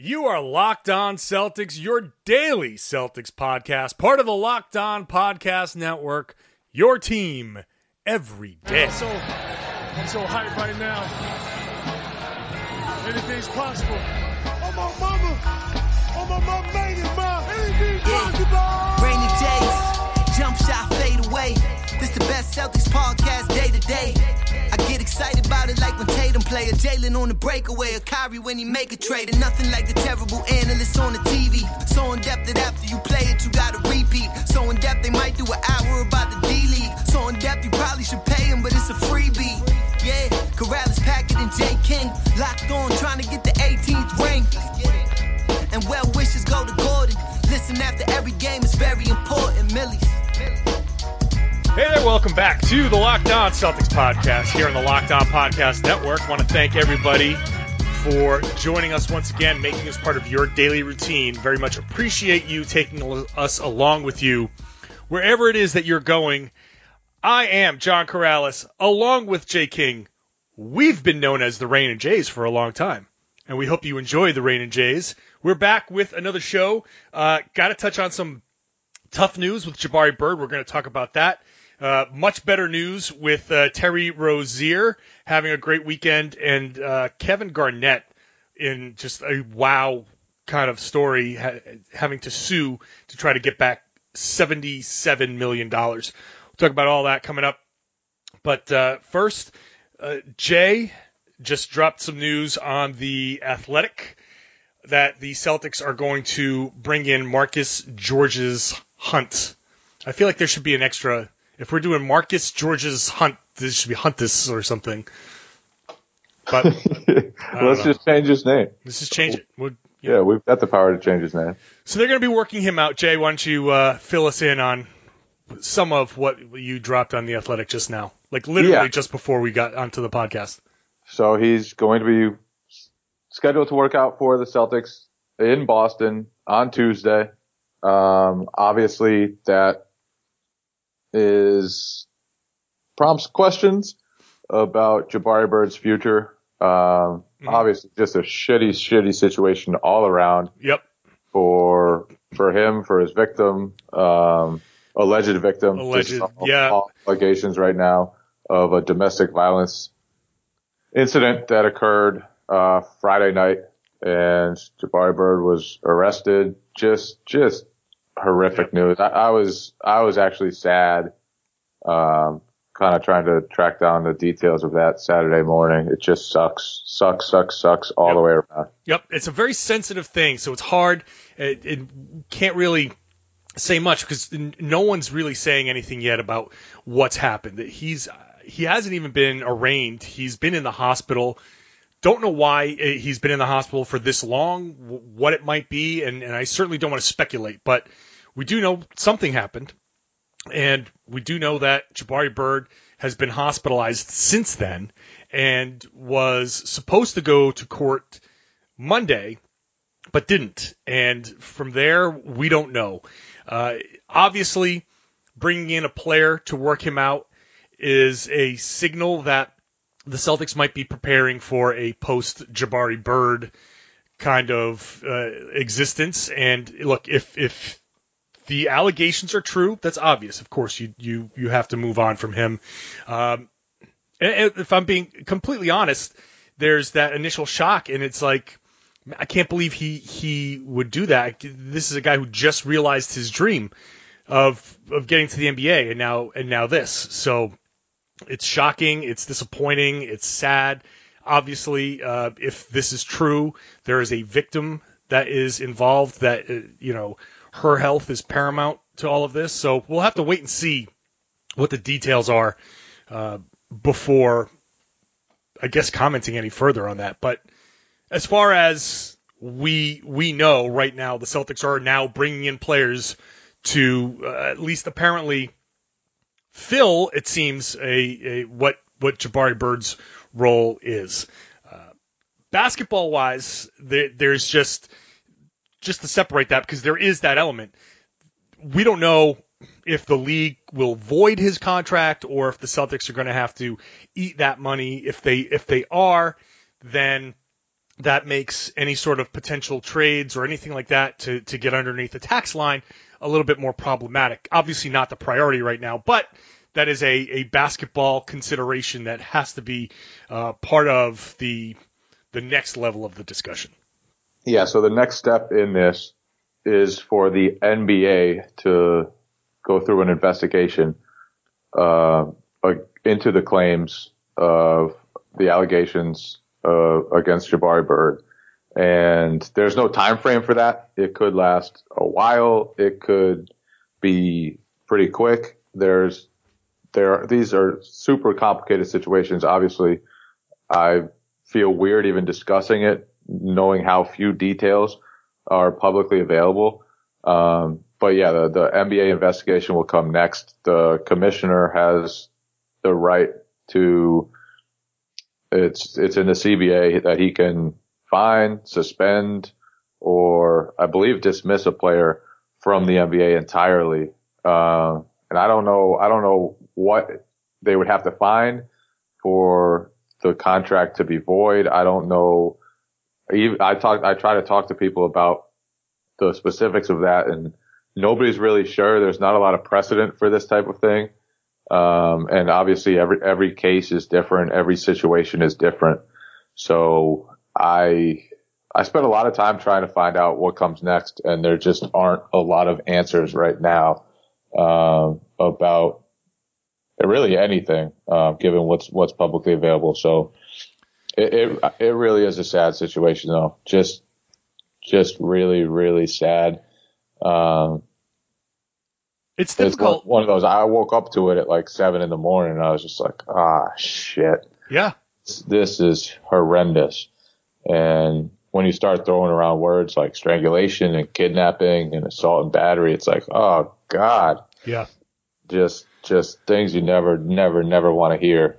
You are Locked On Celtics, your daily Celtics podcast, part of the Locked On Podcast Network, your team every day. I'm so hyped right now. Anything's possible. Oh my mama made it, ma. Anything's possible. Rainy days, jump shot fade away. This the best Celtics podcast day to day. I get excited about it like when Tatum play, a Jalen on the breakaway, a Kyrie when he make a trade, and nothing like the terrible analysts on the TV. So in depth that after you play it, you gotta repeat. So in depth they might do an hour about the D-League. So in depth you probably should pay him, but it's a freebie. Yeah, Corrales, Packard, and J. King locked on, trying to get the 18th ring. And well wishes go to Gordon. Listen after every game is very important, Millies. Hey there, welcome back to the Locked On Celtics podcast here on the Locked On Podcast Network. I want to thank everybody for joining us once again, making us part of your daily routine. Very much appreciate you taking us along with you wherever it is that you're going. I am John Corrales, along with Jay King. We've been known as the Rain and Jays for a long time, and we hope you enjoy the Rain and Jays. We're back with another show. Got to touch on some tough news with Jabari Bird. We're going to talk about that. Much better news with Terry Rozier having a great weekend, and Kevin Garnett in just a wow kind of story, having to sue to try to get back $77 million. We'll talk about all that coming up. But first, Jay just dropped some news on The Athletic that the Celtics are going to bring in Marcus Georges-Hunt. I feel like there should be an extra. If we're doing Marcus Georges-Hunt, this should be Huntus or something. But let's just change his name. Let's just change it. Yeah, we've got the power to change his name. So they're going to be working him out. Jay, why don't you fill us in on some of what you dropped on The Athletic just now? Like literally just before we got onto the podcast. So he's going to be scheduled to work out for the Celtics in Boston on Tuesday. Obviously, that prompts questions about Jabari Bird's future. Obviously, just a shitty situation all around. Yep. For him, for his victim, alleged victim. Allegations right now of a domestic violence incident that occurred Friday night, and Jabari Bird was arrested. Just horrific news. I was actually sad, kind of trying to track down the details of that Saturday morning. It just sucks all the way around. Yep, it's a very sensitive thing, so it's hard. It can't really say much because no one's really saying anything yet about what's happened. He hasn't even been arraigned. He's been in the hospital. Don't know why he's been in the hospital for this long, what it might be, and I certainly don't want to speculate, but we do know something happened, and we do know that Jabari Bird has been hospitalized since then and was supposed to go to court Monday, but didn't, and from there, we don't know. Obviously, bringing in a player to work him out is a signal that the Celtics might be preparing for a post-Jabari Bird kind of existence. And look, if the allegations are true, that's obvious. Of course, you have to move on from him. And if I'm being completely honest, there's that initial shock, and it's like, I can't believe he would do that. This is a guy who just realized his dream of getting to the NBA, and now this. So it's shocking, it's disappointing, it's sad. Obviously, if this is true, there is a victim that is involved that, her health is paramount to all of this. So we'll have to wait and see what the details are before, I guess, commenting any further on that. But as far as we know right now, the Celtics are now bringing in players to at least apparently fill, it seems, what Jabari Bird's role is. Basketball-wise, there's just to separate that, because there is that element. We don't know if the league will void his contract or if the Celtics are going to have to eat that money. If they are, then that makes any sort of potential trades or anything like that to get underneath the tax line a little bit more problematic. Obviously not the priority right now, but that is a basketball consideration that has to be part of the next level of the discussion. Yeah, so the next step in this is for the NBA to go through an investigation into the claims of the allegations against Jabari Bird. And there's no time frame for that. It could last a while. It could be pretty quick. These are super complicated situations. Obviously, I feel weird even discussing it, knowing how few details are publicly available. But yeah, the NBA investigation will come next. The commissioner has the right to, it's in the CBA that he can fine, suspend, or I believe dismiss a player from the NBA entirely. And I don't know what they would have to fine for the contract to be void. I don't know. I try to talk to people about the specifics of that, and nobody's really sure. There's not a lot of precedent for this type of thing. And obviously every case is different. Every situation is different. So I spent a lot of time trying to find out what comes next, and there just aren't a lot of answers right now, about really anything, given what's publicly available. So it really is a sad situation though. Just really, really sad. It's difficult. It's one of those, I woke up to it at like 7 a.m. and I was just like, shit. Yeah. This is horrendous. And when you start throwing around words like strangulation and kidnapping and assault and battery, it's like, oh God. Yeah. Just things you never want to hear.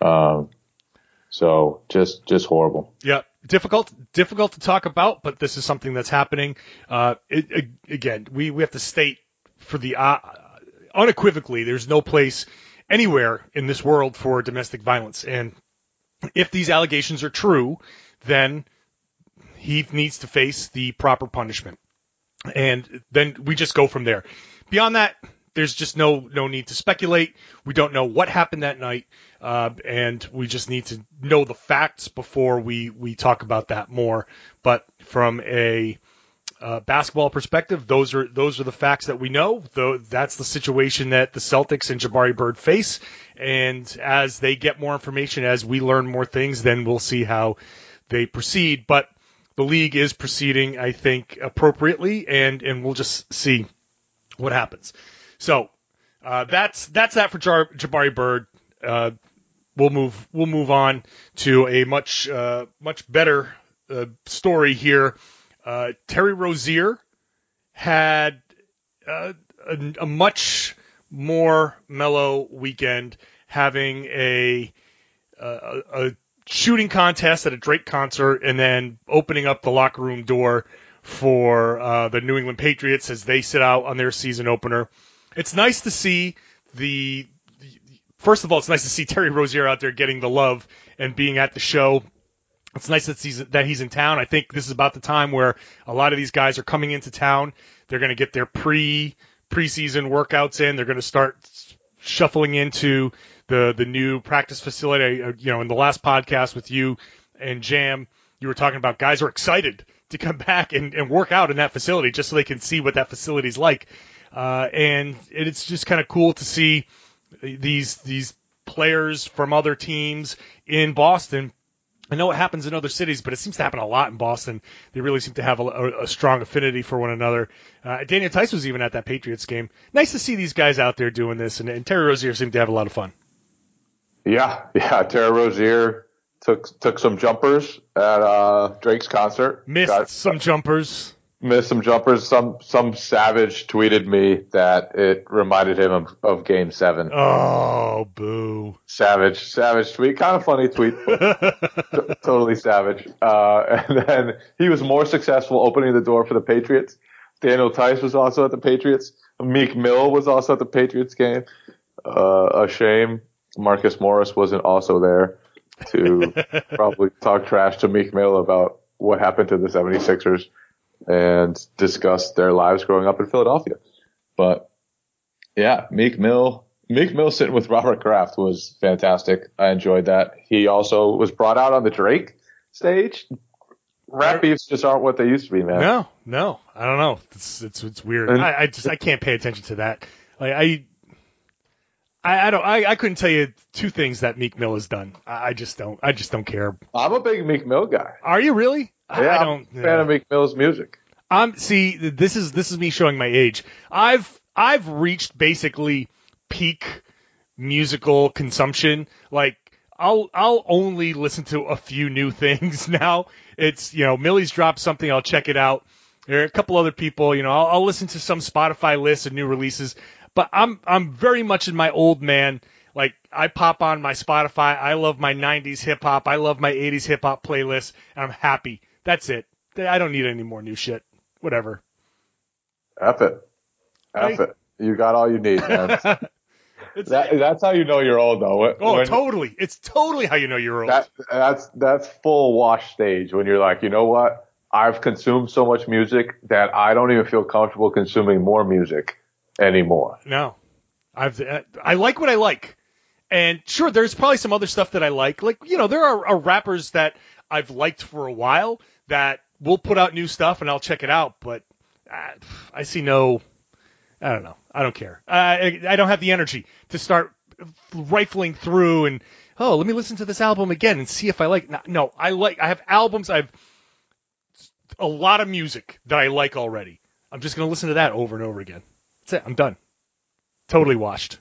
So just horrible. Yeah. Difficult to talk about, but this is something that's happening. Again, we have to state for the unequivocally, there's no place anywhere in this world for domestic violence. And if these allegations are true, then he needs to face the proper punishment. And then we just go from there. Beyond that, there's just no need to speculate. We don't know what happened that night, and we just need to know the facts before we talk about that more. But from a basketball perspective, those are the facts that we know. Though that's the situation that the Celtics and Jabari Bird face. And as they get more information, as we learn more things, then we'll see how they proceed. But the league is proceeding, I think, appropriately, and we'll just see what happens. So that's that for Jabari Bird. We'll move on to a much better story here. Terry Rozier had a much more mellow weekend, having a shooting contest at a Drake concert, and then opening up the locker room door for the New England Patriots as they sit out on their season opener. It's nice to see first of all, it's nice to see Terry Rozier out there getting the love and being at the show. It's nice that he's in town. I think this is about the time where a lot of these guys are coming into town. They're going to get their preseason workouts in. They're going to start shuffling into the new practice facility. In the last podcast with you and Jam, you were talking about guys are excited to come back and work out in that facility just so they can see what that facility's like. And it's just kind of cool to see these players from other teams in Boston. I know it happens in other cities, but it seems to happen a lot in Boston. They really seem to have a strong affinity for one another. Daniel Tice was even at that Patriots game. Nice to see these guys out there doing this, and Terry Rozier seemed to have a lot of fun. Yeah. Terry Rozier took some jumpers at Drake's concert. Missed some jumpers. Some savage tweeted me that it reminded him of Game 7. Oh, boo. Savage tweet. Kind of funny tweet. Totally savage. And then he was more successful opening the door for the Patriots. Daniel Tice was also at the Patriots. Meek Mill was also at the Patriots game. A shame Marcus Morris wasn't also there to probably talk trash to Meek Mill about what happened to the 76ers and discuss their lives growing up in Philadelphia. But yeah, Meek Mill sitting with Robert Kraft was fantastic. I enjoyed that. He also was brought out on the Drake stage. Rap beefs just aren't what they used to be, man. No, I don't know. It's weird. I can't pay attention to that. Like I couldn't tell you two things that Meek Mill has done. I just don't care. I'm a big Meek Mill guy. Are you really? Yeah, I'm a fan of Meek Mill's music. See, this is me showing my age. I've reached basically peak musical consumption. Like I'll only listen to a few new things now. It's, Millie's dropped something, I'll check it out. There are a couple other people, I'll listen to some Spotify lists of new releases. But I'm very much in my old man. Like, I pop on my Spotify. I love my 90s hip hop. I love my 80s hip hop playlist. And I'm happy. That's it. I don't need any more new shit. Whatever. F it. You got all you need, man. That's how you know you're old, though. Totally. It's totally how you know you're old. That's full wash stage when you're like, you know what? I've consumed so much music that I don't even feel comfortable consuming more music anymore. No. I like what I like. And sure, there's probably some other stuff that I like. Like, there are rappers that I've liked for a while that will put out new stuff and I'll check it out. But I see I don't know. I don't care. I don't have the energy to start rifling through and, let me listen to this album again and see if I like it. No, I have albums. I have a lot of music that I like already. I'm just going to listen to that over and over again. That's it. I'm done. Totally washed.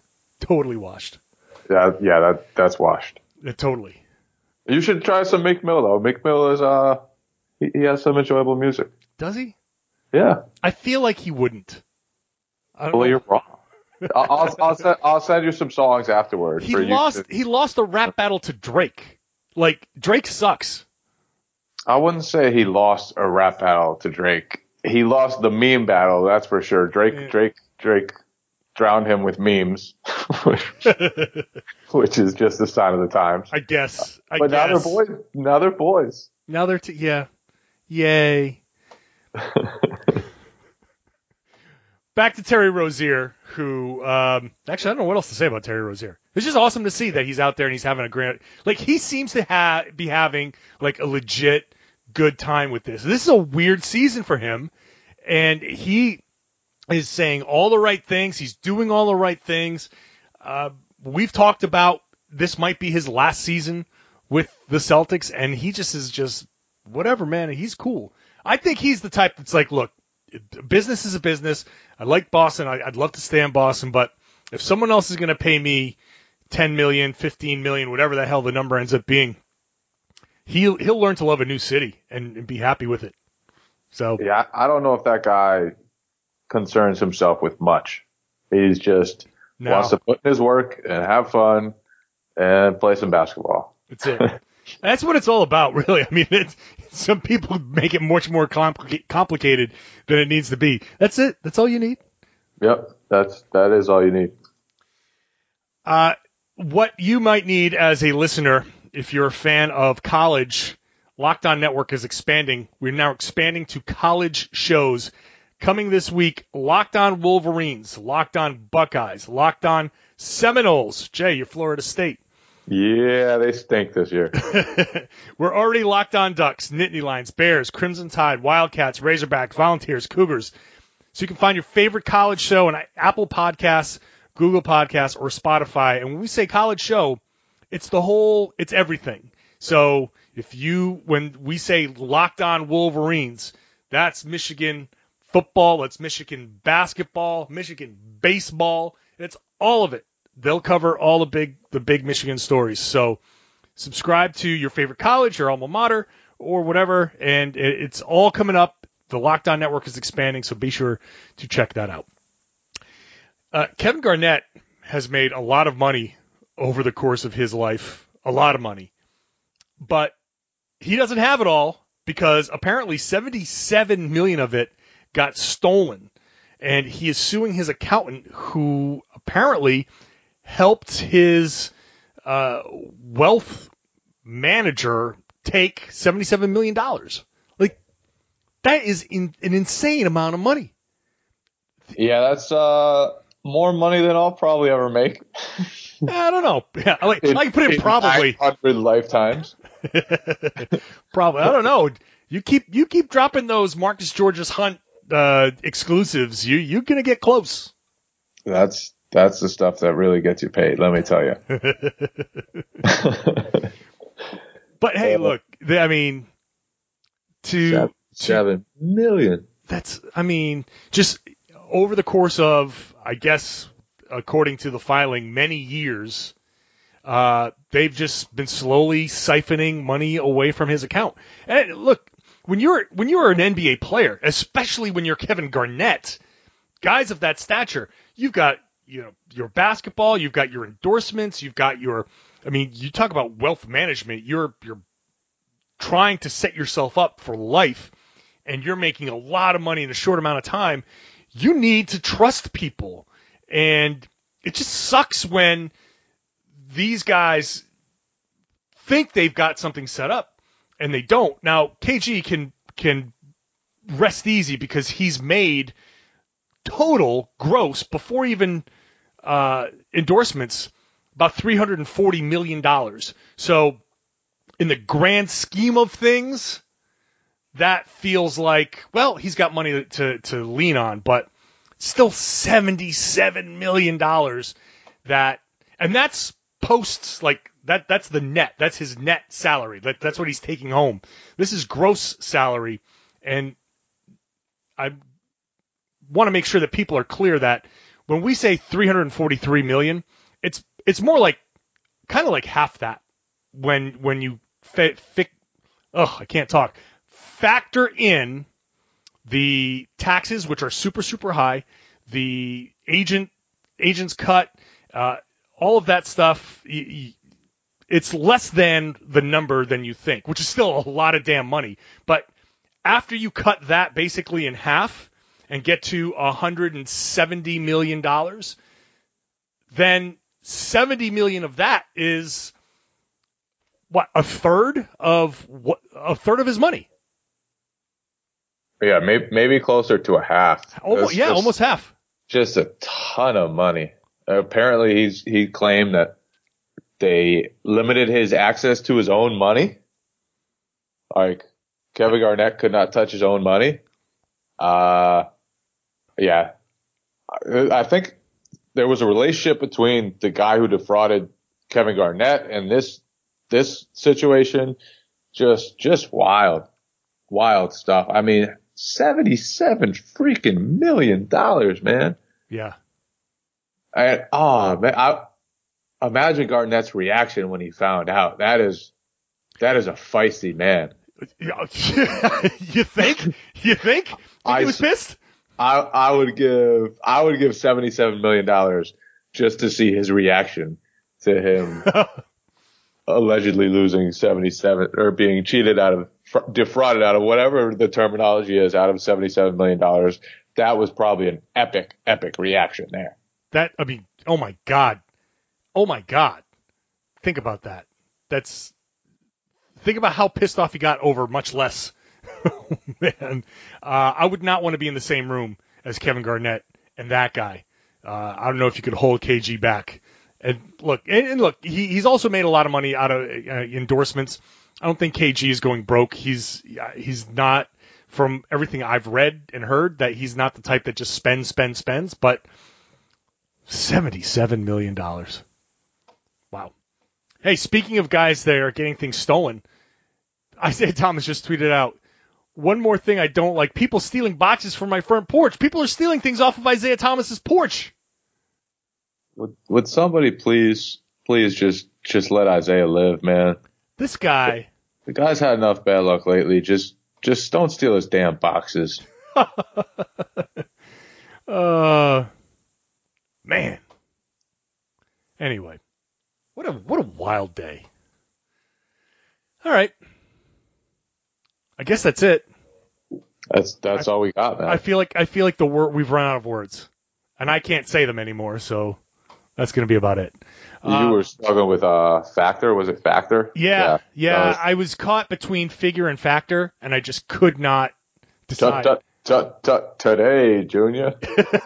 Yeah, that's washed. Totally. You should try some Meek Mill, though. Meek Mill is, he has some enjoyable music. Does he? Yeah. I feel like he wouldn't. Well, you're wrong. I'll send you some songs afterwards. He lost the rap battle to Drake. Like, Drake sucks. I wouldn't say he lost a rap battle to Drake. He lost the meme battle, that's for sure. Drake drowned him with memes, which is just a sign of the times. I guess. But now they're boys. Now they're yeah. Yay. Back to Terry Rozier, who actually I don't know what else to say about Terry Rozier. It's just awesome to see that he's out there and he's having a great, like, he seems to be having like a legit good time with this. This is a weird season for him, and he is saying all the right things. He's doing all the right things. We've talked about this might be his last season with the Celtics, and he is just whatever, man. He's cool. I think he's the type that's like, look, business is a business. I like Boston. I'd love to stay in Boston, but if someone else is going to pay me $10 million, $15 million, whatever the hell the number ends up being, he'll learn to love a new city and be happy with it. So yeah, I don't know if that guy concerns himself with much. He's just wants to put in his work and have fun and play some basketball. That's it. That's what it's all about, really. I mean, some people make it much more complicated than it needs to be. That's it. That's all you need. Yep, that is all you need. What you might need as a listener, if you're a fan of college, Locked On Network is expanding. We're now expanding to college shows. Coming this week, Locked On Wolverines, Locked On Buckeyes, Locked On Seminoles. Jay, you're Florida State. Yeah, they stink this year. We're already Locked On Ducks, Nittany Lions, Bears, Crimson Tide, Wildcats, Razorbacks, Volunteers, Cougars. So you can find your favorite college show on Apple Podcasts, Google Podcasts, or Spotify. And when we say college show, it's everything. So when we say Locked On Wolverines, that's Michigan football, that's Michigan basketball, Michigan baseball. It's all of it. They'll cover all the big Michigan stories. So subscribe to your favorite college, your alma mater, or whatever, and it's all coming up. The Locked On Network is expanding, so be sure to check that out. Kevin Garnett has made a lot of money over the course of his life, a lot of money. But he doesn't have it all because apparently $77 million of it got stolen. And he is suing his accountant, who apparently helped his wealth manager take $77 million. That is an insane amount of money. Yeah, that's more money than I'll probably ever make. I don't know. Yeah, I can put in probably 900 lifetimes. Probably. I don't know. You keep dropping those Marcus Georges Hunt exclusives. You're gonna get close. That's the stuff that really gets you paid. Let me tell you. But hey, look. I mean, $7 million. That's. I mean, just over the course of, I guess, according to the filing, many years, they've just been slowly siphoning money away from his account. And look, when you're an NBA player, especially when you're Kevin Garnett, guys of that stature, you've got your basketball, you've got your endorsements, you've got your. I mean, you talk about wealth management. You're trying to set yourself up for life, and you're making a lot of money in a short amount of time. You need to trust people. And it just sucks when these guys think they've got something set up and they don't. Now, KG can rest easy because he's made total gross before even endorsements about $340 million. So in the grand scheme of things, that feels like, well, he's got money to lean on, but still $77 million and that's posts like that. That's the net. That's his net salary. That's what he's taking home. This is gross salary. And I want to make sure that people are clear that when we say $343 million, it's more like kind of like half that when you I can't talk. Factor in the taxes, which are super, super high, the agent's cut, all of that stuff. It's less than the number than you think, which is still a lot of damn money. But after you cut that basically in half and get to $170 million, then $70 million of that is what, a third of his money. Yeah, maybe closer to a half. Almost half. Just a ton of money. Apparently, he claimed that they limited his access to his own money. Like, Kevin Garnett could not touch his own money. Yeah. I think there was a relationship between the guy who defrauded Kevin Garnett and this situation. Just wild stuff. I mean, $77 freaking million, man. Yeah. I imagine Garnett's reaction when he found out. That is a feisty man. You think? He was pissed? I would give $77 million just to see his reaction to him allegedly losing 77 or being defrauded out of whatever the terminology is out of $77 million. That was probably an epic reaction there. Oh my God. Think about that. Think about how pissed off he got over much less. Man, I would not want to be in the same room as Kevin Garnett and that guy. I don't know if you could hold KG back. And look, he's also made a lot of money out of endorsements. I don't think KG is going broke. He's not, from everything I've read and heard, that he's not the type that just spends. But $77 million. Wow. Hey, speaking of guys that are getting things stolen, Isaiah Thomas just tweeted out, one more thing I don't like, people stealing boxes from my front porch. People are stealing things off of Isaiah Thomas's porch. Would somebody please just let Isaiah live, man? This guy. The guy's had enough bad luck lately. Just don't steal his damn boxes. Man. Anyway, what a wild day. All right. I guess that's it. That's all we got, man. I feel like we've run out of words, and I can't say them anymore. So that's going to be about it. You were struggling with Factor. Was it Factor? Yeah. I was caught between Figure and Factor, and I just could not decide. Today, Junior.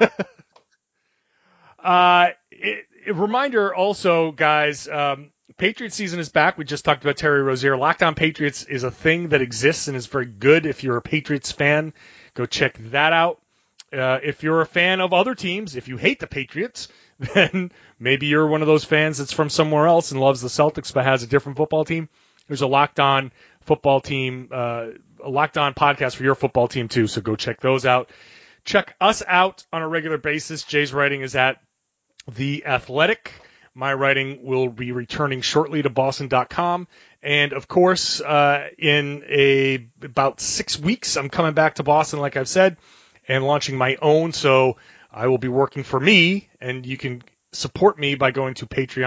A reminder also, guys, Patriots season is back. We just talked about Terry Rozier. Locked On Patriots is a thing that exists and is very good. If you're a Patriots fan, go check that out. If you're a fan of other teams, if you hate the Patriots, then maybe you're one of those fans that's from somewhere else and loves the Celtics but has a different football team. There's a Locked On football team, a Locked On podcast for your football team too, so go check those out. Check us out on a regular basis. Jay's writing is at The Athletic. My writing will be returning shortly to Boston.com. And, of course, in about 6 weeks, I'm coming back to Boston, like I've said, and launching my own. So I will be working for me, and you can support me by going to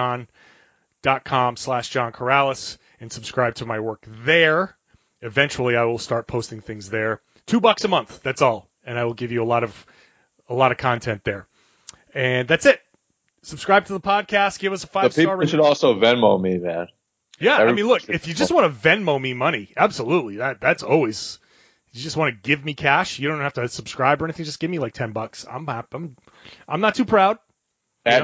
patreon.com/John Corrales and subscribe to my work there. Eventually, I will start posting things there. $2 a month, that's all. And I will give you a lot of content there. And that's it. Subscribe to the podcast. Give us a 5-star rating. You should also Venmo me, man. Yeah, I mean, look, if you just want to Venmo me money, absolutely. That's always. You just want to give me cash. You don't have to subscribe or anything. Just give me like $10. I'm not too proud. At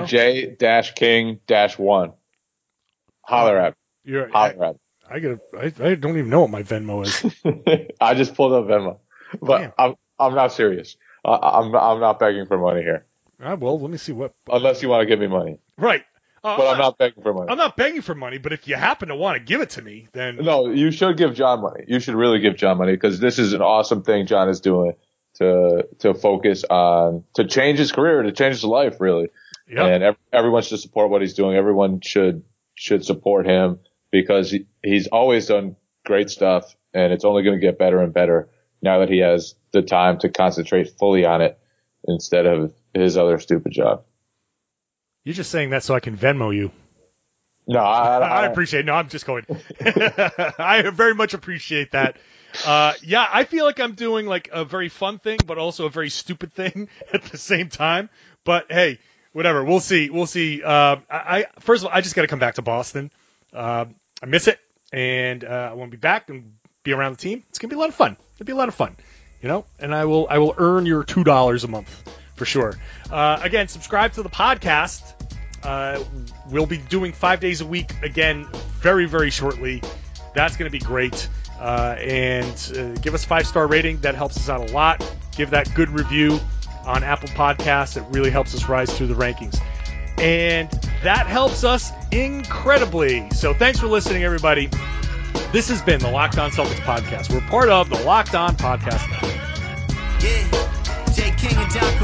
J-King-1. Holler at me. I don't even know what my Venmo is. I just pulled up Venmo, but I'm not serious. I'm not begging for money here. Well, let me see what. Unless you want to give me money. Right. But I'm not begging for money. I'm not begging for money, but if you happen to want to give it to me, then. No, you should give John money. You should really give John money because this is an awesome thing John is doing to focus on, to change his career, to change his life, really. Yep. And everyone should support what he's doing. Everyone should support him because he's always done great stuff and it's only going to get better and better now that he has the time to concentrate fully on it instead of his other stupid job. You're just saying that so I can Venmo you. No, I appreciate it. No, I'm just going. I very much appreciate that. Yeah, I feel like I'm doing like a very fun thing, but also a very stupid thing at the same time. But hey, whatever. We'll see. First of all, I just got to come back to Boston. I miss it, and I want to be back and be around the team. It's gonna be a lot of fun. It'll be a lot of fun, you know. And I will earn your $2 a month for sure. Again, subscribe to the podcast. We'll be doing 5 days a week again very, very shortly. That's going to be great. And give us a 5-star rating. That helps us out a lot. Give that good review on Apple Podcasts. It really helps us rise through the rankings. And that helps us incredibly. So thanks for listening, everybody. This has been the Locked On Celtics podcast. We're part of the Locked On Podcast Network. Yeah, J. King and John